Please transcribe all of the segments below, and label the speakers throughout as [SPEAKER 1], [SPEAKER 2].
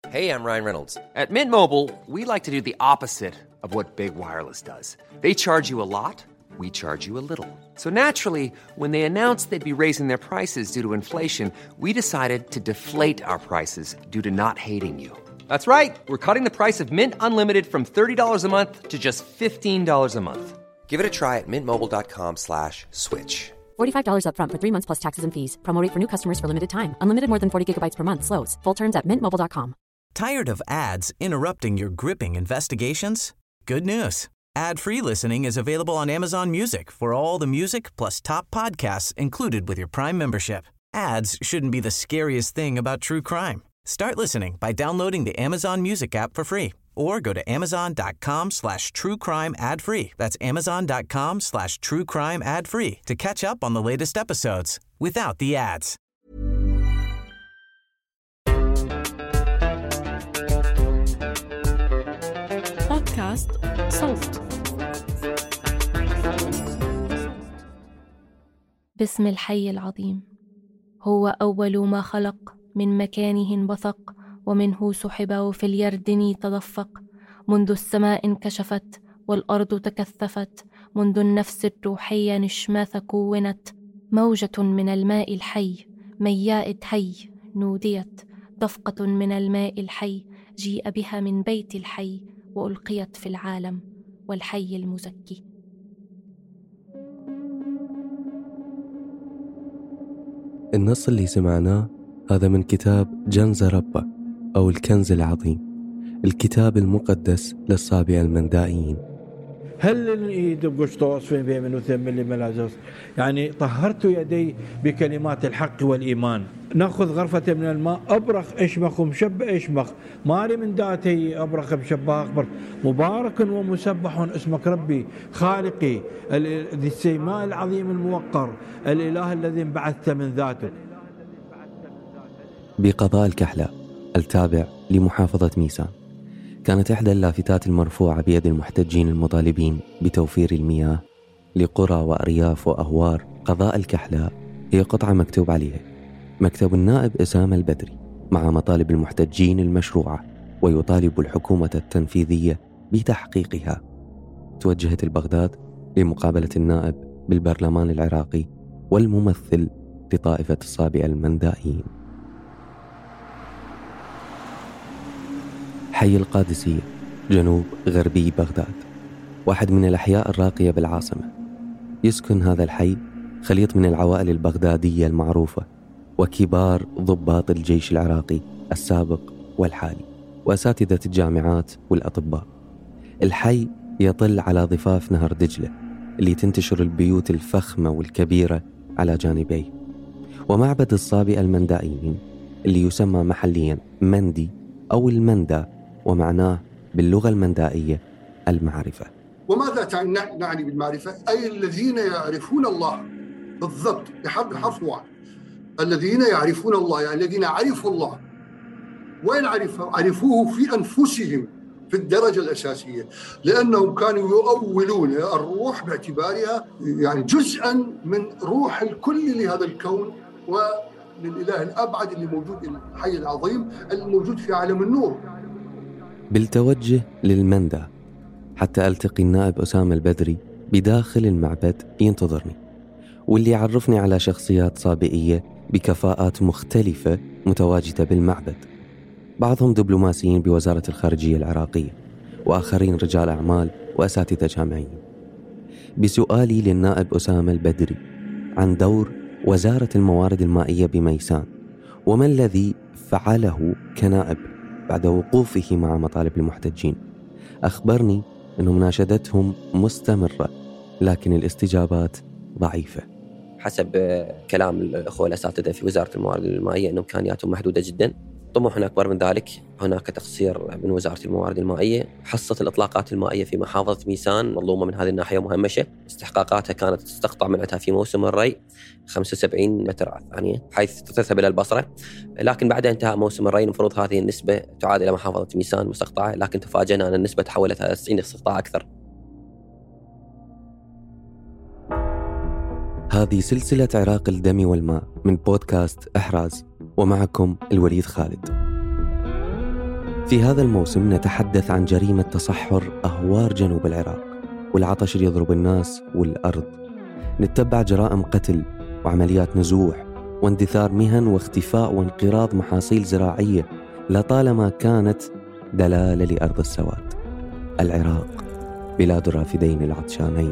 [SPEAKER 1] Hey, I'm Ryan Reynolds.
[SPEAKER 2] At Mint Mobile, we like to do the opposite of what Big Wireless does. They charge you a lot, we charge you a little. So naturally, when they announced they'd be raising their prices due to inflation, we decided to deflate our prices due to not hating you. That's right. We're cutting the price of Mint Unlimited from $30 a month to just $15 a month.
[SPEAKER 1] Give it a try at mintmobile.com/switch.
[SPEAKER 3] $45 up front for 3 months plus taxes and fees. Promo rate for new customers for limited time. Unlimited more than 40 gigabytes per month. Slows full terms at mintmobile.com.
[SPEAKER 4] Tired of ads interrupting your gripping investigations? Good news. Ad-free listening is available on Amazon Music for all the music plus top podcasts included with your Prime membership. Ads shouldn't be the scariest thing about true crime. Start listening by downloading the Amazon Music app for free or go to amazon.com/truecrime ad-free. That's amazon.com/truecrime ad-free to catch up on the latest episodes without the ads.
[SPEAKER 5] بودكاست صوت. باسم الحي العظيم. هو أول ما خلق، من مكانه انبثق، ومنه سحب وفي اليردن تدفق. منذ السماء انكشفت والأرض تكثفت، منذ النفس الروحية نشماث كونت. موجة من الماء الحي مياء هي نوديت، دفقة من الماء الحي جيء بها من بيت الحي وألقيت في العالم والحي المزكي.
[SPEAKER 6] النص اللي سمعناه هذا من كتاب جنزربة أو الكنز العظيم، الكتاب المقدس للصابئة المندائيين.
[SPEAKER 7] هل يدقش طوس في بيمن وثم اللي ملازوس، يعني طهرت يدي بكلمات الحق والإيمان. نأخذ غرفة من الماء أبرخ إشمخ ومشبع إشمخ، مالي من داتي أبرخ مشبع أخبر. مبارك ومسبح اسمك ربي خالقي ذي السيماء العظيم الموقر، الإله الذي انبعثت من ذاته.
[SPEAKER 6] بقضاء الكحلاء التابع لمحافظة ميسان، كانت إحدى اللافتات المرفوعة بيد المحتجين المطالبين بتوفير المياه لقرى وأرياف وأهوار قضاء الكحلاء هي قطعة مكتوب عليها مكتب النائب أسامة البدري مع مطالب المحتجين المشروعة، ويطالب الحكومة التنفيذية بتحقيقها. توجهت البغداد لمقابلة النائب بالبرلمان العراقي والممثل لطائفة الصابئة المندائيين. حي القادسية جنوب غربي بغداد، واحد من الأحياء الراقية بالعاصمة. يسكن هذا الحي خليط من العوائل البغدادية المعروفة وكبار ضباط الجيش العراقي السابق والحالي وأساتذة الجامعات والأطباء. الحي يطل على ضفاف نهر دجلة اللي تنتشر البيوت الفخمة والكبيرة على جانبيه، ومعبد الصابئة المندائيين اللي يسمى محليا مندي أو المندى، ومعناه باللغة المندائية المعرفة.
[SPEAKER 8] وماذا نعني بالمعرفة؟ أي الذين يعرفون الله بالضبط، بحرف واحد، الذين يعرفون الله، يعني الذين عرفوا الله. وين عرفوه؟ في أنفسهم في الدرجة الأساسية، لأنهم كانوا يؤولون الروح باعتبارها يعني جزءا من روح الكل لهذا الكون وللإله الأبعد اللي موجود، الحي العظيم الموجود في عالم النور.
[SPEAKER 6] بالتوجه للمندى حتى ألتقي النائب أسامة البدري بداخل المعبد ينتظرني، واللي يعرفني على شخصيات صابئية بكفاءات مختلفة متواجدة بالمعبد، بعضهم دبلوماسيين بوزارة الخارجية العراقية، وآخرين رجال أعمال وأساتذة جامعيين. بسؤالي للنائب أسامة البدري عن دور وزارة الموارد المائية بميسان وما الذي فعله كنائب بعد وقوفه مع مطالب المحتجين، أخبرني أن مناشدتهم مستمرة لكن الاستجابات ضعيفة.
[SPEAKER 9] حسب كلام الأخوة الأساتذة في وزارة الموارد المائية أن إمكانياتهم محدودة جدا. طموحنا أكبر من ذلك، هناك تقصير من وزارة الموارد المائية. حصة الإطلاقات المائية في محافظة ميسان مظلومة من هذه الناحية مهمشة. استحقاقاتها كانت تستقطع منعتها في موسم الري 75 متر على الثانية حيث تذهب إلى البصرة، لكن بعد انتهاء موسم الري المفروض هذه النسبة تعاد إلى محافظة ميسان مستقطعة، لكن تفاجأنا أن النسبة تحولت إلى 90 استقطاع أكثر.
[SPEAKER 6] هذه سلسلة عراق الدم والماء من بودكاست إحراز، ومعكم الوليد خالد. في هذا الموسم نتحدث عن جريمة تصحر أهوار جنوب العراق والعطش اللي يضرب الناس والأرض. نتبع جرائم قتل وعمليات نزوح واندثار مهن واختفاء وانقراض محاصيل زراعية لطالما كانت دلالة لأرض السواد. العراق بلاد الرافدين العطشانين.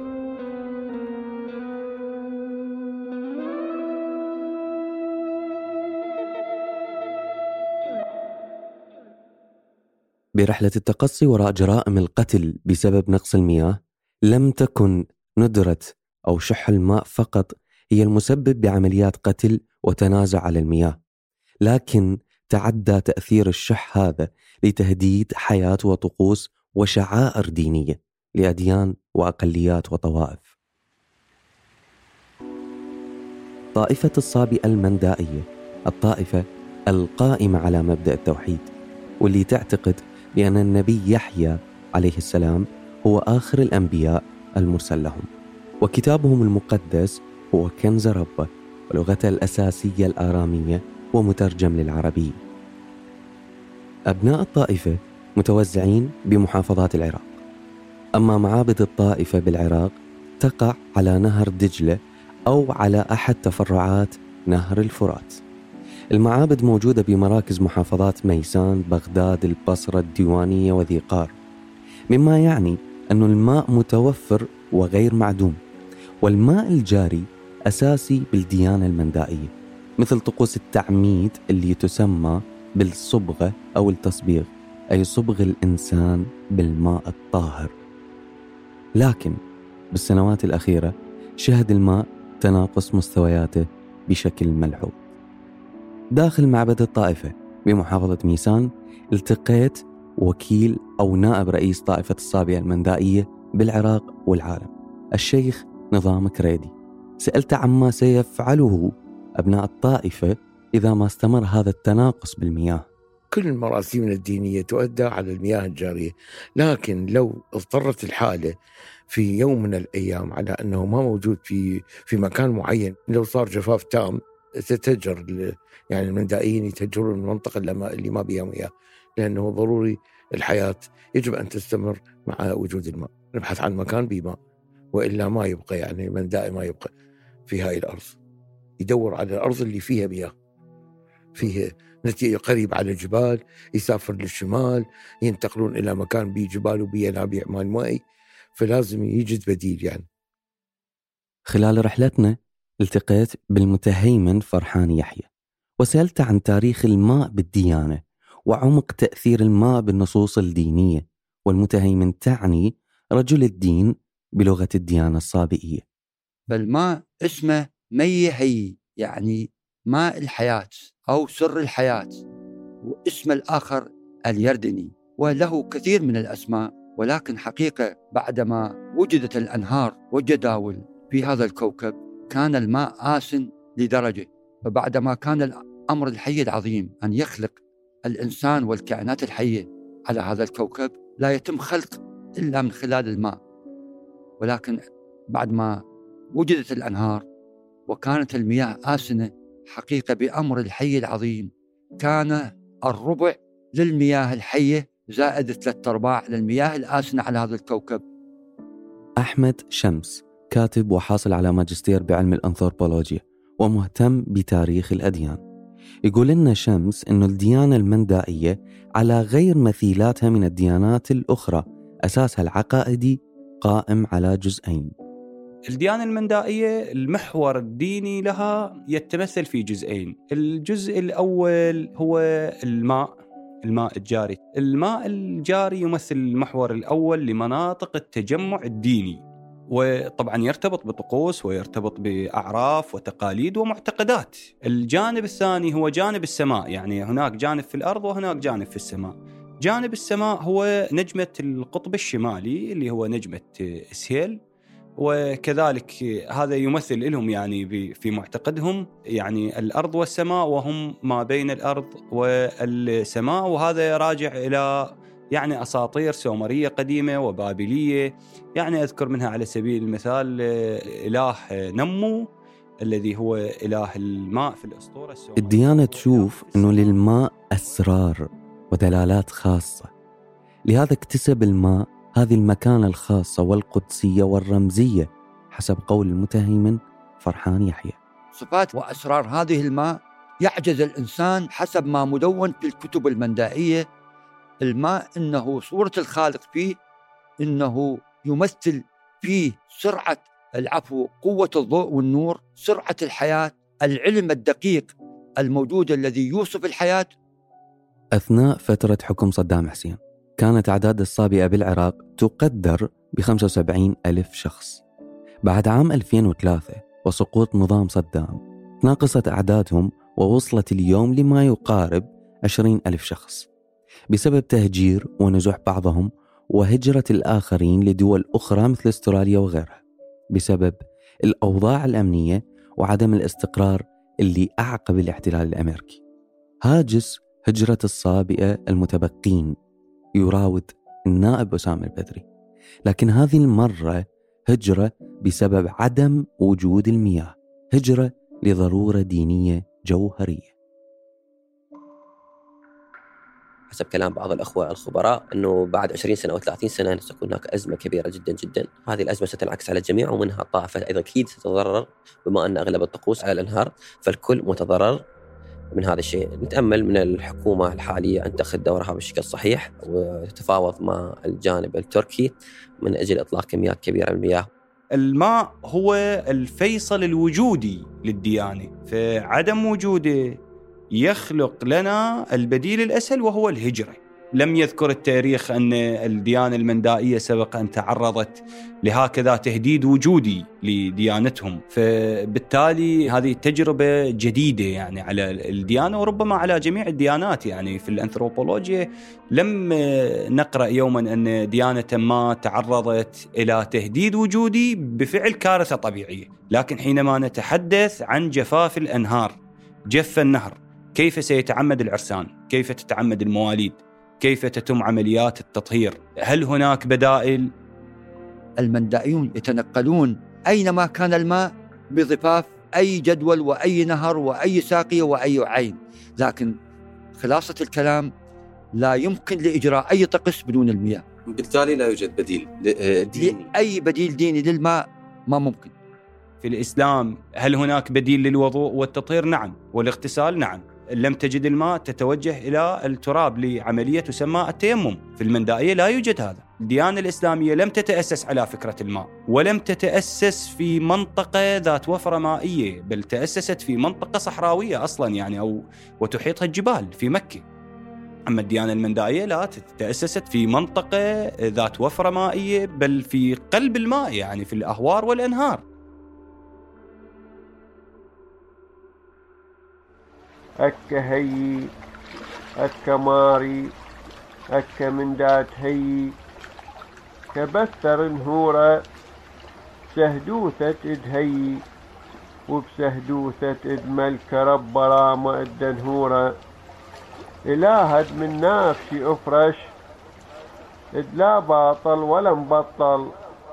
[SPEAKER 6] برحلة التقصي وراء جرائم القتل بسبب نقص المياه، لم تكن ندرة أو شح الماء فقط هي المسبب بعمليات قتل وتنازع على المياه، لكن تعدى تأثير الشح هذا لتهديد حياة وطقوس وشعائر دينية لأديان وأقليات وطوائف. طائفة الصابئة المندائية، الطائفة القائمة على مبدأ التوحيد، واللي تعتقد بأن النبي يحيى عليه السلام هو آخر الأنبياء المرسل لهم، وكتابهم المقدس هو كنز ربه، ولغته الأساسية الآرامية ومترجم للعربية. أبناء الطائفة متوزعين بمحافظات العراق، أما معابد الطائفة بالعراق تقع على نهر دجلة أو على أحد تفرعات نهر الفرات. المعابد موجودة بمراكز محافظات ميسان، بغداد، البصرة، الديوانية وذي قار، مما يعني أن الماء متوفر وغير معدوم، والماء الجاري أساسي بالديانة المندائية، مثل طقوس التعميد اللي تسمى بالصبغة أو التصبيغ، أي صبغ الإنسان بالماء الطاهر. لكن بالسنوات الأخيرة شهد الماء تناقص مستوياته بشكل ملحوظ. داخل معبد الطائفة بمحافظة ميسان التقيت وكيل أو نائب رئيس طائفة الصابئة المندائية بالعراق والعالم، الشيخ نظام كريدي. سألت عما سيفعله أبناء الطائفة إذا ما استمر هذا التناقص بالمياه.
[SPEAKER 10] كل المراسيم الدينية تؤدى على المياه الجارية، لكن لو اضطرت الحالة في يوم من الأيام على أنه ما موجود في مكان معين، لو صار جفاف تام تتهجر، يعني المندائيين يتهجرون من المنطقة اللي ما بيها مياه، لأنه ضروري الحياة يجب أن تستمر مع وجود الماء. نبحث عن مكان بماء، وإلا ما يبقى، يعني المندائي ما يبقى في هاي الأرض، يدور على الأرض اللي فيها مياه، فيه نتيجة قريب على الجبال، يسافر للشمال، ينتقلون إلى مكان بيه جبال وبيه ينابيع ماء مائي، فلازم يجد بديل. يعني
[SPEAKER 6] خلال رحلتنا التقيت بالمتهيمن فرحان يحيى، وسألت عن تاريخ الماء بالديانة وعمق تأثير الماء بالنصوص الدينية. والمتهيمن تعني رجل الدين بلغة الديانة الصابئية.
[SPEAKER 11] فالماء اسمه مي هي، يعني ماء الحياة أو سر الحياة، واسم الآخر اليردني، وله كثير من الأسماء. ولكن حقيقة بعدما وجدت الأنهار والجداول في هذا الكوكب كان الماء آسن لدرجة، فبعدما كان الأمر الحي العظيم أن يخلق الإنسان والكائنات الحية على هذا الكوكب لا يتم خلق إلا من خلال الماء. ولكن بعدما وجدت الأنهار وكانت المياه آسنة، حقيقة بأمر الحي العظيم كان الربع للمياه الحية زائد 3/4 للمياه الآسنة على هذا الكوكب.
[SPEAKER 6] أحمد شمس كاتب وحاصل على ماجستير بعلم الأنثروبولوجيا ومهتم بتاريخ الأديان. يقول لنا شمس إنه الديانة المندائية على غير مثيلاتها من الديانات الأخرى، أساسها العقائدي قائم على جزئين.
[SPEAKER 12] الديانة المندائية المحور الديني لها يتمثل في جزئين. الجزء الأول هو الماء الجاري. الماء الجاري يمثل المحور الأول لمناطق التجمع الديني، وطبعا يرتبط بطقوس ويرتبط بأعراف وتقاليد ومعتقدات. الجانب الثاني هو جانب السماء، يعني هناك جانب في الأرض وهناك جانب في السماء. جانب السماء هو نجمة القطب الشمالي اللي هو نجمة سهيل، وكذلك هذا يمثل لهم يعني في معتقدهم يعني الأرض والسماء، وهم ما بين الأرض والسماء. وهذا راجع إلى يعني أساطير سومرية قديمة وبابلية. يعني أذكر منها على سبيل المثال إله نمو الذي هو إله الماء في الأسطورة السومرية.
[SPEAKER 6] الديانة تشوف أنه للماء أسرار، ودلالات خاصة. لهذا اكتسب الماء هذه المكانة الخاصة والقدسية والرمزية حسب قول المتهيمن فرحان يحيى.
[SPEAKER 11] صفات وأسرار هذه الماء يعجز الإنسان حسب ما مدون في الكتب المندائية. الماء إنه صورة الخالق فيه، إنه يمثل فيه سرعة العفو، قوة الضوء والنور، سرعة الحياة، العلم الدقيق الموجود الذي يوصف الحياة.
[SPEAKER 6] أثناء فترة حكم صدام حسين كانت أعداد الصابئة بالعراق تقدر ب75,000 شخص. بعد عام 2003 وسقوط نظام صدام تناقصت أعدادهم ووصلت اليوم لما يقارب 20,000 شخص بسبب تهجير ونزوح بعضهم وهجرة الآخرين لدول أخرى مثل استراليا وغيرها بسبب الأوضاع الأمنية وعدم الاستقرار اللي أعقب الاحتلال الأمريكي. هاجس هجرة الصابئة المتبقين يراود النائب أسامة البدري، لكن هذه المرة هجرة بسبب عدم وجود المياه، هجرة لضرورة دينية جوهرية.
[SPEAKER 9] حسب كلام بعض الأخوة الخبراء أنه بعد 20 سنة أو 30 سنة ستكون هناك أزمة كبيرة جدا جدا. هذه الأزمة ستنعكس على الجميع، ومنها طائفة أيضا أكيد ستتضرر، بما أن أغلب الطقوس على الأنهار فالكل متضرر من هذا الشيء. نتأمل من الحكومة الحالية أن تأخذ دورها بالشكل الصحيح وتتفاوض مع الجانب التركي من أجل إطلاق كميات كبيرة من المياه.
[SPEAKER 12] الماء هو الفيصل الوجودي للديانة، فعدم وجوده يخلق لنا البديل الأسهل وهو الهجرة. لم يذكر التاريخ أن الديانة المندائية سبق أن تعرضت لهكذا تهديد وجودي لديانتهم، فبالتالي هذه تجربة جديدة يعني على الديانة وربما على جميع الديانات. يعني في الأنثروبولوجيا لم نقرأ يوما أن ديانة ما تعرضت إلى تهديد وجودي بفعل كارثة طبيعية، لكن حينما نتحدث عن جفاف الأنهار، جف النهر، كيف سيتعمد العرسان؟ كيف تتعمد المواليد؟ كيف تتم عمليات التطهير؟ هل هناك بدائل؟
[SPEAKER 11] المندائيون يتنقلون أينما كان الماء بضفاف أي جدول وأي نهر وأي ساقية وأي عين، لكن خلاصة الكلام لا يمكن لإجراء أي طقس بدون المياه.
[SPEAKER 6] بالتالي لا يوجد بديل ديني.
[SPEAKER 11] أي بديل ديني للماء ما ممكن.
[SPEAKER 12] في الإسلام هل هناك بديل للوضوء والتطهير؟ نعم. والاغتسال؟ نعم. لم تجد الماء تتوجه إلى التراب لعملية تسمى التيمم. في المندائية لا يوجد هذا. الديانة الإسلامية لم تتأسس على فكرة الماء، ولم تتأسس في منطقة ذات وفرة مائية، بل تأسست في منطقة صحراوية أصلا يعني وتحيطها الجبال في مكة. أما الديانة المندائية لا، تأسست في منطقة ذات وفرة مائية بل في قلب الماء، يعني في الأهوار والأنهار.
[SPEAKER 13] أكا هي أكا ماري أكا من دات هي كبثر نهورة سهدوثة إدهي وبسهدوثة إد ملك رب رامة إدنهورة إلهد من نافشي أفرش إد لا باطل ولا مبطل.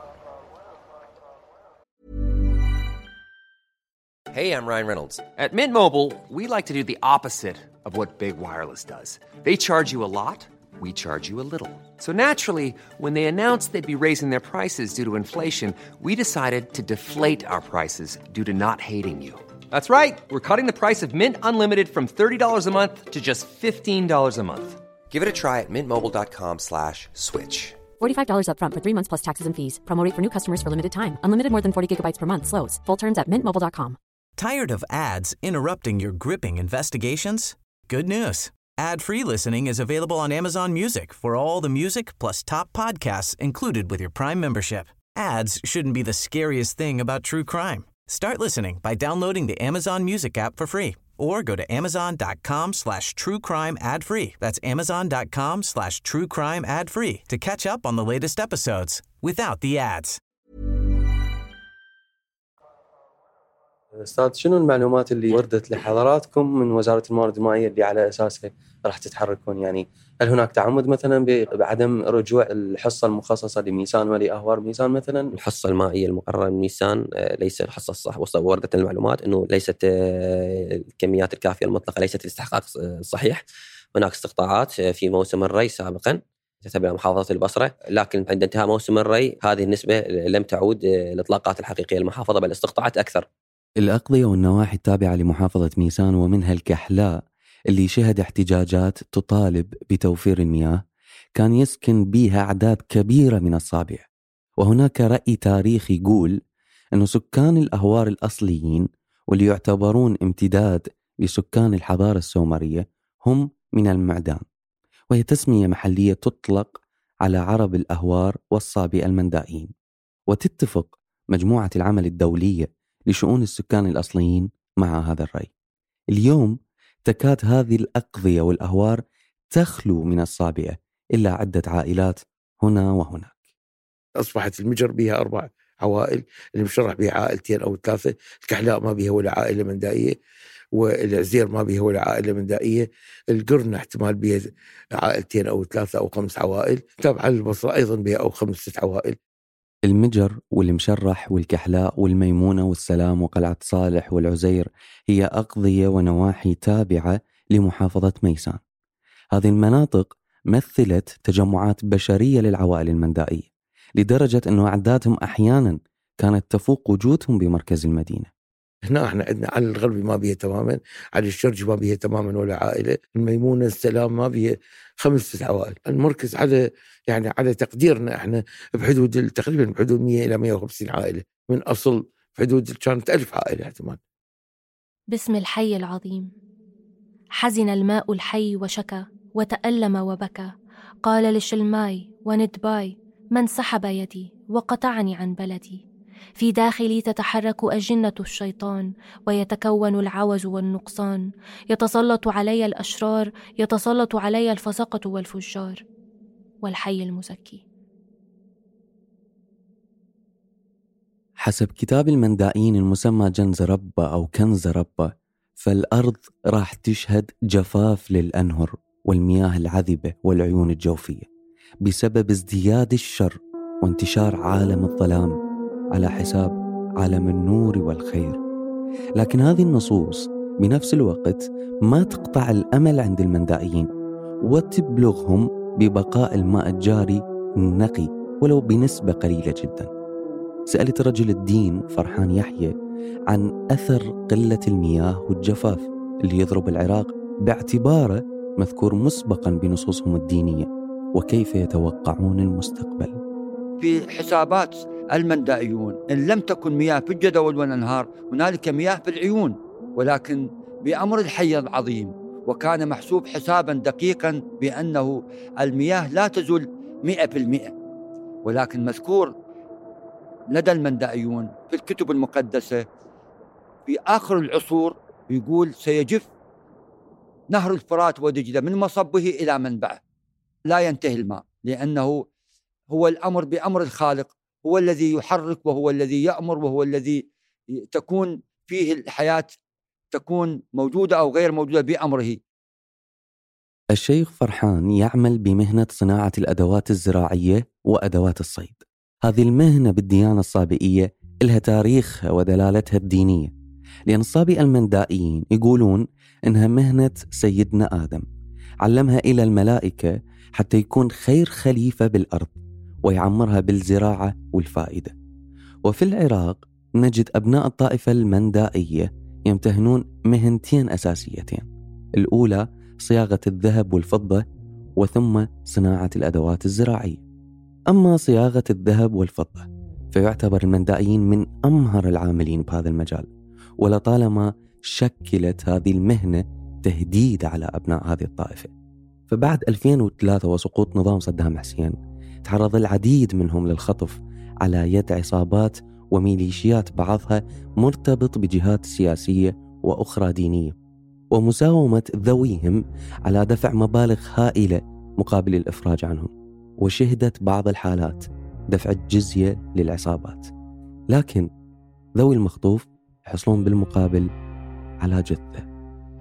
[SPEAKER 2] Hey, I'm Ryan Reynolds. At Mint Mobile, we like to do the opposite of what Big Wireless does. They charge you a lot, we charge you a little. So naturally, when they announced they'd be raising their prices due to inflation, we decided to deflate our prices due to not hating you. That's right. We're cutting the price of Mint Unlimited from $30 a month to just $15 a month.
[SPEAKER 1] Give it a try at mintmobile.com/switch.
[SPEAKER 3] $45 up front for 3 months plus taxes and fees. Promo rate for new customers for limited time. Unlimited more than 40 gigabytes per month. Slows full terms at mintmobile.com.
[SPEAKER 4] Tired of ads interrupting your gripping investigations? Good news. Ad-free listening is available on Amazon Music for all the music plus top podcasts included with your Prime membership. Ads shouldn't be the scariest thing about true crime. Start listening by downloading the Amazon Music app for free or go to amazon.com/truecrime ad-free. That's amazon.com/truecrime ad-free to catch up on the latest episodes without the ads.
[SPEAKER 6] أستاذ، شنو المعلومات اللي وردت لحضراتكم من وزارة الموارد المائية اللي على أساسها راح تتحركون؟ يعني هل هناك تعمد مثلا بعدم رجوع الحصة المخصصة لميسان ولأهوار ميسان مثلا؟
[SPEAKER 9] الحصة المائية المقررة من ميسان ليس الحصة الصح. وردت المعلومات أنه ليست الكميات الكافية المطلقة، ليست الاستحقاق الصحيح. هناك استقطاعات في موسم الري سابقا تتبع محافظة البصرة، لكن عند انتهاء موسم الري هذه النسبة لم تعود الإطلاقات الحقيقية للمحافظة، بل استقطاعات أكثر.
[SPEAKER 6] الأقضية والنواحي التابعة لمحافظة ميسان ومنها الكحلاء اللي شهد احتجاجات تطالب بتوفير المياه كان يسكن بها أعداد كبيرة من الصابع. وهناك رأي تاريخي يقول أن سكان الأهوار الأصليين واللي يعتبرون امتداد لسكان الحضارة السومرية هم من المعدان، وهي تسمية محلية تطلق على عرب الأهوار والصابئ المندائيين. وتتفق مجموعة العمل الدولية لشؤون السكان الأصليين مع هذا الرأي. اليوم تكاد هذه الأقضية والأهوار تخلو من الصابئة إلا عدة عائلات هنا وهناك.
[SPEAKER 10] أصبحت المجر بها 4 عوائل، المشرح بها 2 أو 3، الكحلاء ما بها ولا عائلة مندائية، والعزير ما بها ولا عائلة مندائية، القرن احتمال بها 2 أو 3 أو 5 عوائل، تابعة للبصرة أيضا بها أو 5-6 عوائل.
[SPEAKER 6] المجر والمشرح والكحلاء والميمونة والسلام وقلعة صالح والعزير هي أقضية ونواحي تابعة لمحافظة ميسان. هذه المناطق مثلت تجمعات بشرية للعوائل المندائية، لدرجة أنه أعدادهم أحيانا كانت تفوق وجودهم بمركز المدينة.
[SPEAKER 10] هنا احنا عندنا على الغربي ما بيه تماما، على الشرج ما بيه تماما ولا عائلة، الميمونة السلام ما بيه 5-6 عوائل. المركز على تقديرنا احنا بحدود تقريبا بحدود 100 إلى 150 عائلة، من أصل بحدود كانت 1000 عائلة احتمال.
[SPEAKER 5] باسم الحي العظيم حزن الماء الحي وشكى وتألم وبكى، قال لشلماي وندباي من سحب يدي وقطعني عن بلدي. في داخلي تتحرك أجنة الشيطان ويتكون العوز والنقصان، يتسلط علي الأشرار، يتسلط علي الفسقة والفجار. والحي المزكي.
[SPEAKER 6] حسب كتاب المندائيين المسمى جنز ربة أو كنز ربة، فالأرض راح تشهد جفاف للأنهر والمياه العذبة والعيون الجوفية بسبب ازدياد الشر وانتشار عالم الظلام على حساب عالم النور والخير. لكن هذه النصوص بنفس الوقت ما تقطع الأمل عند المندائيين وتبلغهم ببقاء الماء الجاري النقي ولو بنسبة قليلة جدا. سألت رجل الدين فرحان يحيى عن أثر قلة المياه والجفاف اللي يضرب العراق باعتباره مذكور مسبقا بنصوصهم الدينية، وكيف يتوقعون المستقبل.
[SPEAKER 11] في حسابات المندائيون إن لم تكن مياه في الجدول والأنهار هنالك مياه في العيون، ولكن بأمر الحي العظيم وكان محسوب حسابا دقيقا بأنه المياه لا تزول 100%، ولكن مذكور لدى المندائيون في الكتب المقدسة في آخر العصور يقول سيجف نهر الفرات ودجلة من مصبه إلى منبعه، لا ينتهي الماء، لأنه هو الأمر بأمر الخالق، هو الذي يحرك وهو الذي يأمر وهو الذي تكون فيه الحياة، تكون موجودة أو غير موجودة بأمره.
[SPEAKER 6] الشيخ فرحان يعمل بمهنة صناعة الأدوات الزراعية وأدوات الصيد. هذه المهنة بالديانة الصابئية لها تاريخها ودلالتها الدينية، لأن الصابئة المندائيين يقولون إنها مهنة سيدنا آدم، علمها إلى الملائكة حتى يكون خير خليفة بالأرض ويعمرها بالزراعة والفائدة. وفي العراق نجد أبناء الطائفة المندائية يمتهنون مهنتين أساسيتين، الأولى صياغة الذهب والفضة، وثم صناعة الأدوات الزراعية. أما صياغة الذهب والفضة فيعتبر المندائيين من أمهر العاملين بهذا المجال، ولطالما شكلت هذه المهنة تهديد على أبناء هذه الطائفة. فبعد 2003 وسقوط نظام صدام حسين تعرض العديد منهم للخطف على يد عصابات وميليشيات بعضها مرتبط بجهات سياسية وأخرى دينية، ومساومة ذويهم على دفع مبالغ هائلة مقابل الإفراج عنهم، وشهدت بعض الحالات دفع الجزية للعصابات. لكن ذوي المخطوف يحصلون بالمقابل على جثة.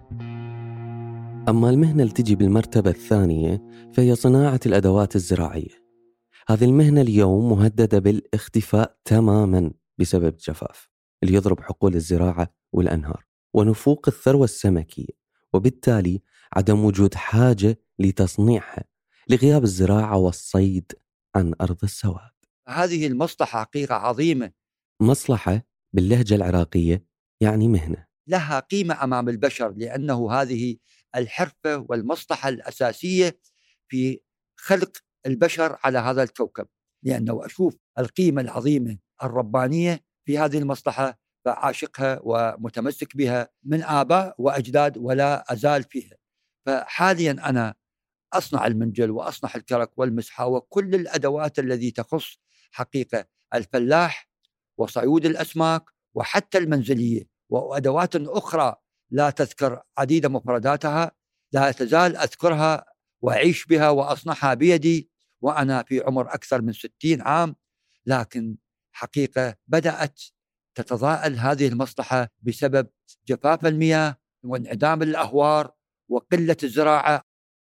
[SPEAKER 6] أما المهنة اللي تجي بالمرتبة الثانية فهي صناعة الأدوات الزراعية. هذه المهنة اليوم مهددة بالاختفاء تماما بسبب الجفاف اللي يضرب حقول الزراعة والأنهار ونفوق الثروة السمكية، وبالتالي عدم وجود حاجة لتصنيعها لغياب الزراعة والصيد عن أرض السواد.
[SPEAKER 11] هذه المصلحة حقيقة عظيمة.
[SPEAKER 6] مصلحة باللهجة العراقية يعني مهنة
[SPEAKER 11] لها قيمة أمام البشر، لأنه هذه الحرفة والمصلحة الأساسية في خلق البشر على هذا الكوكب، لأنه أشوف القيمة العظيمة الربانية في هذه المصلحة فعاشقها ومتمسك بها من آباء وأجداد ولا أزال فيها. فحاليا أنا أصنع المنجل وأصنع الكرك والمسحة وكل الأدوات التي تخص حقيقة الفلاح وصيود الأسماك وحتى المنزلية، وأدوات أخرى لا تذكر عديد مفرداتها، لا تزال أذكرها وأعيش بها وأصنعها بيدي وأنا في عمر أكثر من 60 عام. لكن حقيقة بدأت تتضاءل هذه المصلحة بسبب جفاف المياه وانعدام الأهوار وقلة الزراعة.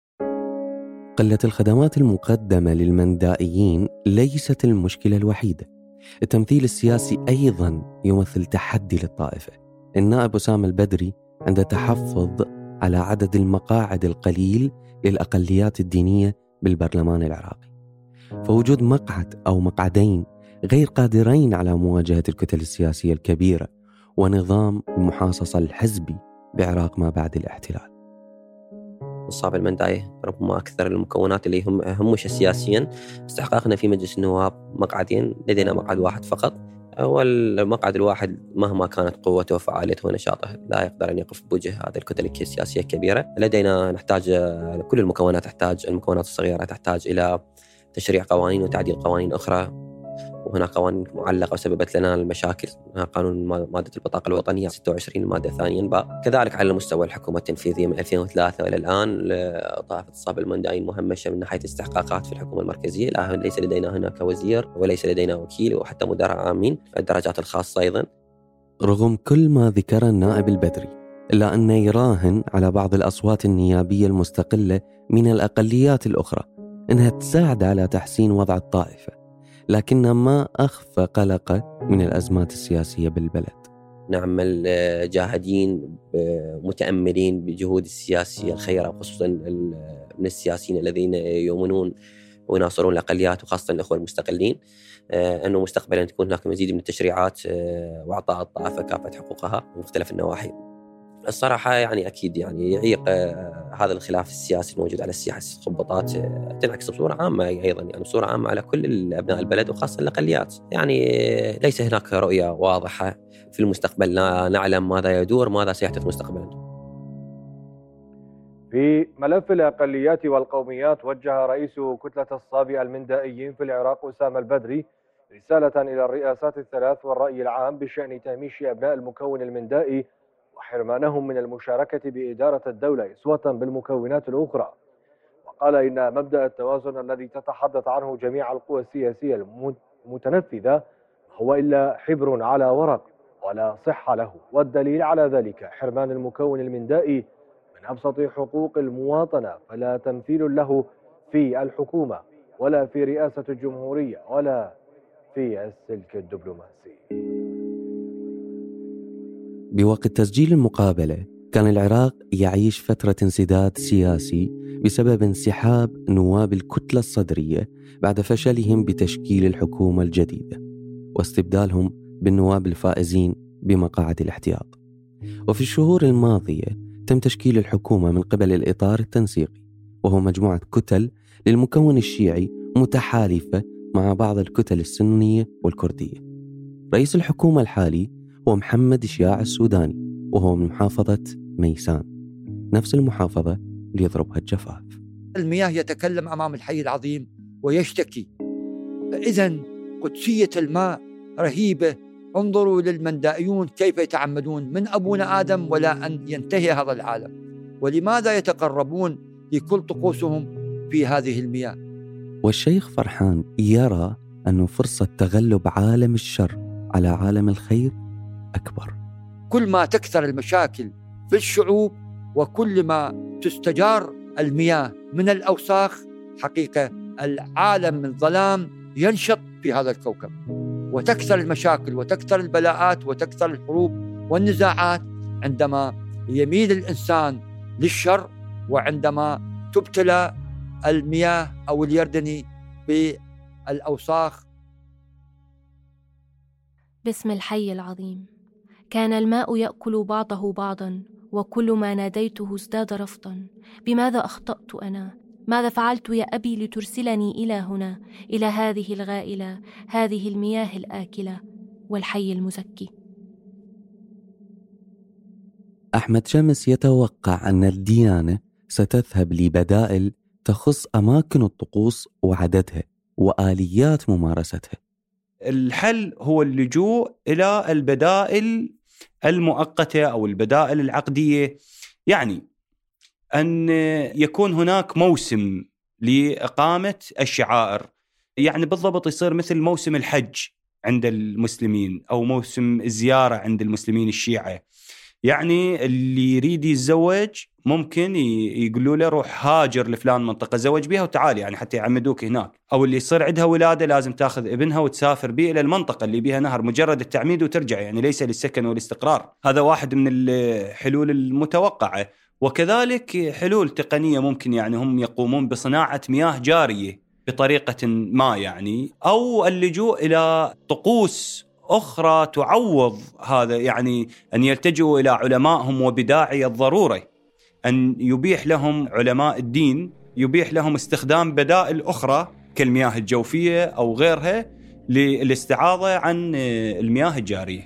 [SPEAKER 6] قلة الخدمات المقدمة للمندائيين ليست المشكلة الوحيدة. التمثيل السياسي أيضا يمثل تحدي للطائفة. النائب أسامة البدري عنده تحفظ على عدد المقاعد القليل للأقليات الدينية بالبرلمان العراقي، فوجود مقعد أو مقعدين غير قادرين على مواجهة الكتل السياسية الكبيرة ونظام المحاصصة الحزبي بعراق ما بعد الاحتلال.
[SPEAKER 9] الصعب المنداية ربما أكثر المكونات اللي همش سياسيا. استحقاقنا في مجلس النواب مقعدين، لدينا مقعد واحد فقط، والمقعد الواحد مهما كانت قوته وفعاليته ونشاطه لا يقدر أن يقف بوجه هذه الكتل السياسية الكبيرة. لدينا نحتاج كل المكونات، تحتاج المكونات الصغيرة تحتاج إلى تشريع قوانين وتعديل قوانين أخرى، وهنا قوانين معلقة وسببت لنا المشاكل. قانون مادة البطاقة الوطنية 26 المادة الثانية باء. كذلك على مستوى الحكومة التنفيذية من 2003 إلى الآن طائفة الصاب المندائيين مهمشة من ناحية استحقاقات في الحكومة المركزية. ليس لدينا هناك وزير وليس لدينا وكيل وحتى مدراء عامين، الدرجات الخاصة أيضا.
[SPEAKER 6] رغم كل ما ذكر النائب البدري إلا أنه يراهن على بعض الأصوات النيابية المستقلة من الأقليات الأخرى أنها تساعد على تحسين وضع الطائفة، لكن ما أخفى قلقه من الأزمات السياسية بالبلد.
[SPEAKER 9] نعمل جاهدين متأملين بجهود السياسية الخيرة، خصوصا من السياسيين الذين يؤمنون ويناصرون الأقليات وخاصة الأخوة المستقلين، أنه مستقبلا تكون هناك مزيد من التشريعات وإعطاء الطائفة كافة حقوقها من مختلف النواحي. الصراحة يعني أكيد يعني يعيق هذا الخلاف السياسي الموجود على الساحة الخبطات، تنعكس بصورة عامة أيضا، يعني بصورة عامة على كل أبناء البلد وخاصة الأقليات. يعني ليس هناك رؤية واضحة في المستقبل، لا نعلم ماذا يدور، ماذا سيحدث مستقبلا.
[SPEAKER 14] في ملف الأقليات والقوميات، وجه رئيس كتلة الصابئة المندائيين في العراق أسامة البدري رسالة إلى الرئاسات الثلاث والرأي العام بشأن تهميش أبناء المكون المندائي وحرمانهم من المشاركة بإدارة الدولة إسوة بالمكونات الأخرى. وقال إن مبدأ التوازن الذي تتحدث عنه جميع القوى السياسية المتنفذة هو إلا حبر على ورق ولا صحة له، والدليل على ذلك حرمان المكون المندائي من أبسط حقوق المواطنة، فلا تمثيل له في الحكومة ولا في رئاسة الجمهورية ولا في السلك الدبلوماسي.
[SPEAKER 6] بوقت تسجيل المقابلة كان العراق يعيش فترة انسداد سياسي بسبب انسحاب نواب الكتلة الصدرية بعد فشلهم بتشكيل الحكومة الجديدة واستبدالهم بالنواب الفائزين بمقاعد الاحتياط. وفي الشهور الماضية تم تشكيل الحكومة من قبل الإطار التنسيقي، وهو مجموعة كتل للمكون الشيعي متحالفة مع بعض الكتل السنية والكردية. رئيس الحكومة الحالي هو محمد شياع السوداني، وهو من محافظة ميسان، نفس المحافظة اللي يضربها الجفاف.
[SPEAKER 11] المياه يتكلم أمام الحي العظيم ويشتكي، فإذا قدسية الماء رهيبة. انظروا للمندائيون كيف يتعمدون من أبونا آدم ولا أن ينتهي هذا العالم، ولماذا يتقربون لكل طقوسهم في هذه المياه.
[SPEAKER 6] والشيخ فرحان يرى أن فرصة تغلب عالم الشر على عالم الخير أكبر.
[SPEAKER 11] كل ما تكثر المشاكل في الشعوب وكل ما تستجار المياه من الأوساخ، حقيقة العالم من ظلام ينشط في هذا الكوكب، وتكثر المشاكل وتكثر البلاءات وتكثر الحروب والنزاعات عندما يميل الإنسان للشر وعندما تبتلى المياه أو اليردني بالأوساخ.
[SPEAKER 5] باسم الحي العظيم. كان الماء يأكل بعضه بعضا، وكل ما ناديته ازداد رفضا. بماذا أخطأت أنا؟ ماذا فعلت يا أبي لترسلني إلى هنا، إلى هذه الغائلة، هذه المياه الآكلة والحي المزكي؟
[SPEAKER 6] أحمد شمس يتوقع أن الديانة ستذهب لبدائل تخص أماكن الطقوس وعددها وآليات ممارستها.
[SPEAKER 12] الحل هو اللجوء إلى البدائل المؤقتة أو البدائل العقدية، يعني أن يكون هناك موسم لإقامة الشعائر، يعني بالضبط يصير مثل موسم الحج عند المسلمين أو موسم الزيارة عند المسلمين الشيعة. يعني اللي يريد يتزوج ممكن يقولوا له روح هاجر لفلان منطقة زوج بيها وتعالي، يعني حتى يعمدوك هناك. أو اللي يصير عندها ولادة لازم تاخذ ابنها وتسافر به إلى المنطقة اللي بيها نهر، مجرد التعميد وترجع، يعني ليس للسكن والاستقرار. هذا واحد من الحلول المتوقعة. وكذلك حلول تقنية ممكن، يعني هم يقومون بصناعة مياه جارية بطريقة ما، يعني أو اللجوء إلى طقوس أخرى تعوض هذا، يعني أن يلتجئوا إلى علمائهم وبداعي الضرورة، أن يبيح لهم علماء الدين يبيح لهم استخدام بدائل أخرى كالمياه الجوفية أو غيرها للاستعاضة عن المياه الجارية.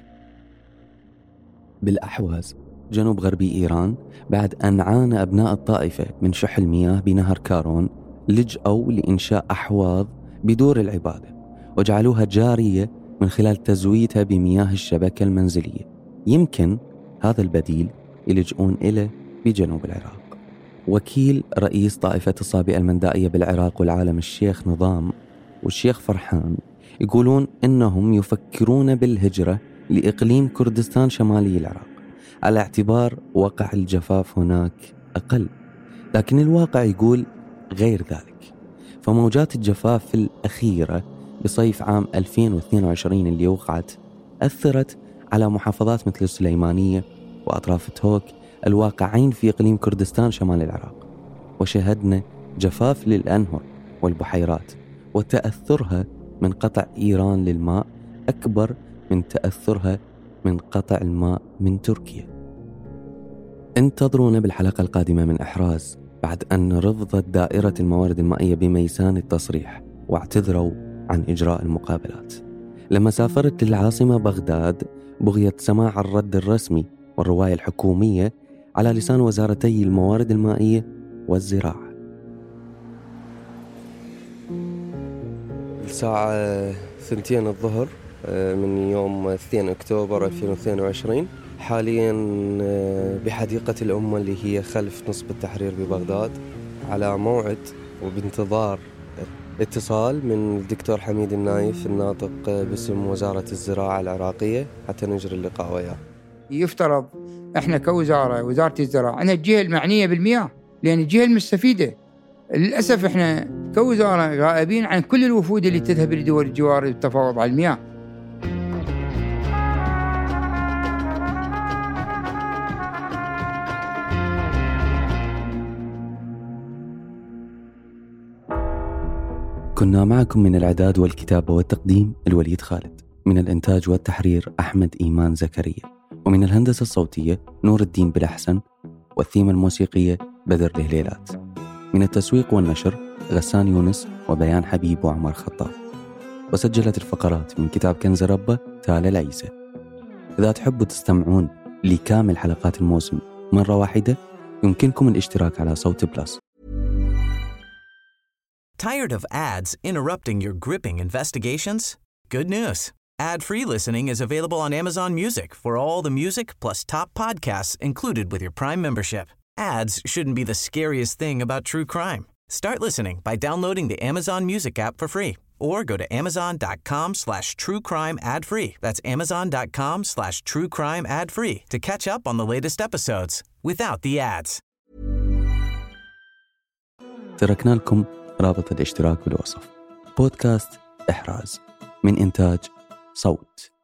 [SPEAKER 6] بالأحواز جنوب غربي إيران، بعد أن عانى أبناء الطائفة من شح المياه بنهر كارون، لجأوا لإنشاء أحواض بدور العبادة وجعلوها جارية من خلال تزويدها بمياه الشبكة المنزلية. يمكن هذا البديل يلجؤون إليه بجنوب العراق. وكيل رئيس طائفة الصابئة المندائية بالعراق والعالم الشيخ نظام والشيخ فرحان يقولون إنهم يفكرون بالهجرة لإقليم كردستان شمالي العراق على اعتبار وقع الجفاف هناك أقل، لكن الواقع يقول غير ذلك. فموجات الجفاف الأخيرة بصيف عام 2022 اللي وقعت أثرت على محافظات مثل السليمانية وأطراف تهوك الواقعين في إقليم كردستان شمال العراق، وشهدنا جفاف للأنهر والبحيرات، وتأثرها من قطع إيران للماء أكبر من تأثرها من قطع الماء من تركيا. انتظرونا بالحلقة القادمة من إحراز، بعد أن رفضت دائرة الموارد المائية بميسان التصريح واعتذروا عن إجراء المقابلات. لما سافرت للعاصمة بغداد بغيت سماع الرد الرسمي والرواية الحكومية على لسان وزارتي الموارد المائية والزراعة.
[SPEAKER 15] الساعة 2 الظهر من يوم 2 أكتوبر 2022، حاليا بحديقة الأمة اللي هي خلف نصب التحرير ببغداد، على موعد وبانتظار اتصال من الدكتور حميد النايف الناطق باسم وزارة الزراعة العراقية حتى نجري اللقاء وياه.
[SPEAKER 16] يفترض احنا كوزارة وزارة الزراعة أنا الجهة المعنية بالمياه، لأن الجهة المستفيدة. للأسف احنا كوزارة غائبين عن كل الوفود اللي تذهب لدول الجوار للتفاوض على المياه.
[SPEAKER 6] كنا معكم من الإعداد والكتابة والتقديم الوليد خالد، من الإنتاج والتحرير أحمد إيمان زكريا، ومن الهندسة الصوتية نور الدين بالأحسن، والثيمة الموسيقية بدر الهليلات. من التسويق والنشر غسان يونس وبيان حبيب وعمر خطاب. وسجلت الفقرات من كتاب كنز ربه تالا العيسى. إذا تحبوا تستمعون لكامل حلقات الموسم مرة واحدة يمكنكم الاشتراك على صوت بلس.
[SPEAKER 4] Tired of ads interrupting your gripping investigations? Good news. Ad-free listening is available on Amazon Music for all the music plus top podcasts included with your Prime membership. Ads shouldn't be the scariest thing about true crime. Start listening by downloading the Amazon Music app for free or go to amazon.com/truecrime ad-free. That's amazon.com/truecrime ad-free to catch up on the latest episodes without the ads.
[SPEAKER 6] تركنا لكم رابط الاشتراك بالوصف. بودكاست إحراز من إنتاج صوت.